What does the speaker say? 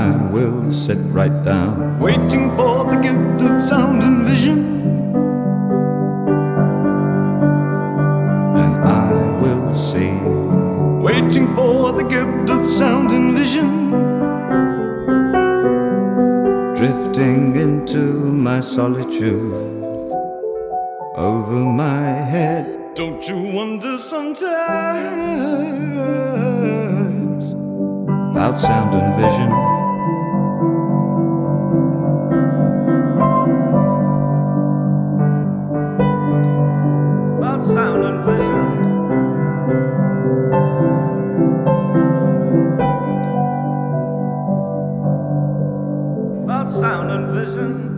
I will sit right down, waiting for the gift of sound and vision. And I will see, waiting for the gift of sound and vision. Drifting into my solitude, over my head. Don't you wonder sometimes about sound and vision? About sound and vision. About sound and vision.